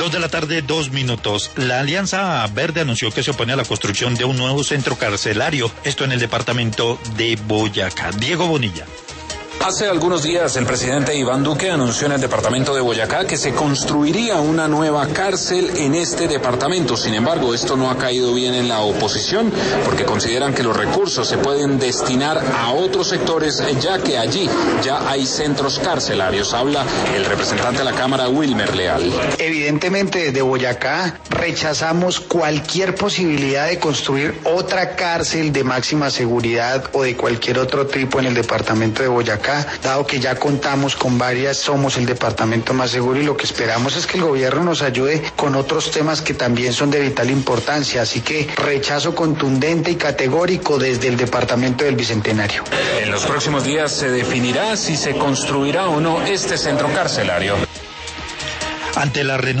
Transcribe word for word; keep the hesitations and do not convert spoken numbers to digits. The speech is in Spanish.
Dos de la tarde, dos minutos. La Alianza Verde anunció que se opone a la construcción de un nuevo centro carcelario, esto en el departamento de Boyacá. Diego Bonilla. Hace algunos días el presidente Iván Duque anunció en el departamento de Boyacá que se construiría una nueva cárcel en este departamento. Sin embargo, esto no ha caído bien en la oposición porque consideran que los recursos se pueden destinar a otros sectores, ya que allí ya hay centros carcelarios. Habla el representante de la Cámara, Wilmer Leal. Evidentemente, desde Boyacá rechazamos cualquier posibilidad de construir otra cárcel de máxima seguridad o de cualquier otro tipo en el departamento de Boyacá, dado que ya contamos con varias, somos el departamento más seguro y lo que esperamos es que el gobierno nos ayude con otros temas que también son de vital importancia, así que rechazo contundente y categórico desde el departamento del Bicentenario. En los próximos días se definirá si se construirá o no este centro carcelario. Ante la renuncia